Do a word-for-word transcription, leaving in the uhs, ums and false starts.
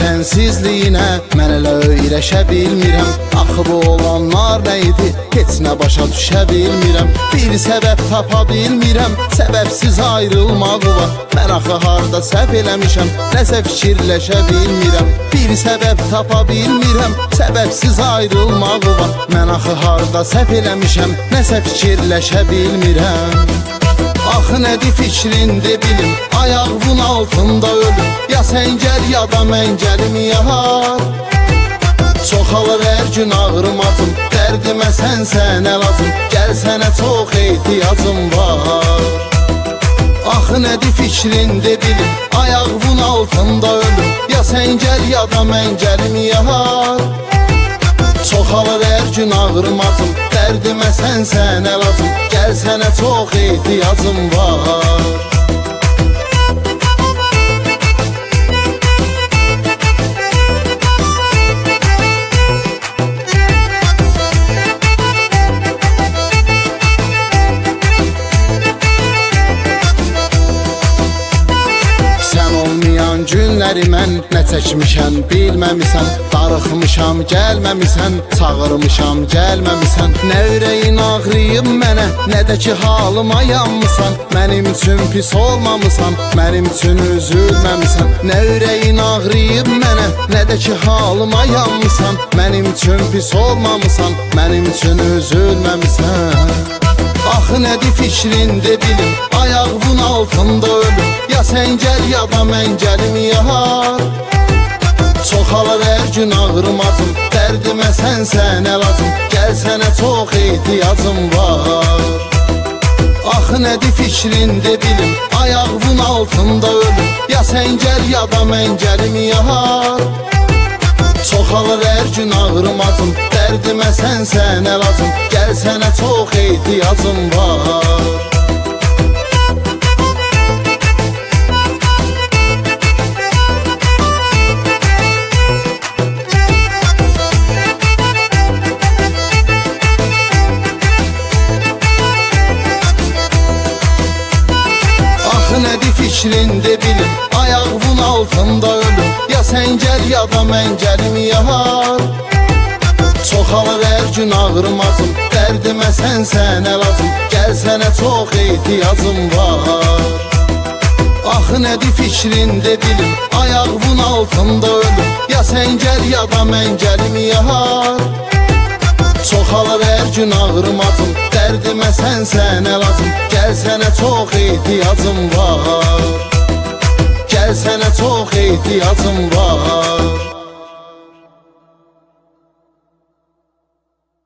sənsizliyinə mən elə öyrəşə bilmirəm. Axı bu olanlar nə idi, heç nə başa düşə bilmirəm. Bir səbəb tapa bilmirəm, səbəbsiz ayrılmaq var. Mən axı harda səhv eləmişəm, nəsə fikirləşə bilmirəm. Bir səbəb tapa bilmirəm, səbəbsiz ayrılmaq var. Mən axı harda səhv eləmişəm, nəsə fikirləşə bilmirəm. Axı nədir fikrində bilim, ayağımın altında ölüm. Ya sən gəl ya da mən gəlim yar. Çoxalır hər gün ağrımazım, dərdimə sən sənə lazım. Gəl sənə çox ehtiyacım var. Axı nədir fikrində bilim, ayağımın altında ölüm. Ya sən gəl ya da mən gəlim yar. Çoxalır hər gün ağrımazım, dərdimə sən sənə lazım. Gəl sənə çox ehtiyacım var. Günləri mən nə çəkmişəm bilməmisən. Darıxmışam gəlməmisən, çağırmışam gəlməmisən. Nə ürəyin ağrıyıb mənə, nə də ki halıma yanmısan. Mənim üçün pis olmamısan, mənim üçün üzülməmisən. Nə ürəyin ağrıyıb mənə, nə də ki halıma yanmısan. Mənim üçün pis olmamısan, mənim üçün üzülməmisən. Axı nədir fikrində bilim, ayağımın altında ölüm. Ya sən gəl ya da mən gəlim yar. Çoxalır hər gün ağrımazım, dərdimə sən sənə lazım. Gəl sənə çox ehtiyacım var. Axı nədir fikrində bilim, ayağımın altında ölüm. Ya sən gəl ya da mən gəlim yar. Çoxalır hər gün ağrımazım, dərdimə sən sənə lazım. Gəl sənə çox ehtiyacım var. Nədir fikrində bilim, ayağımın altında ölüm. Ya sən gəl ya da mən gəlim yar. Çoxalır hər gün ağrımazım, dərdimə sən sənə lazım. Gəl sənə çox ehtiyacım var. Axı nədir fikrində bilim, ayağımın altında ölüm. Ya sən gəl ya da mən gəlim yar. Çoxalır hər gün ağrımazım, dərdimə sən sənə lazım. Gəl sənə çox ehtiyacım var. Gəl sənə çox ehtiyacım var.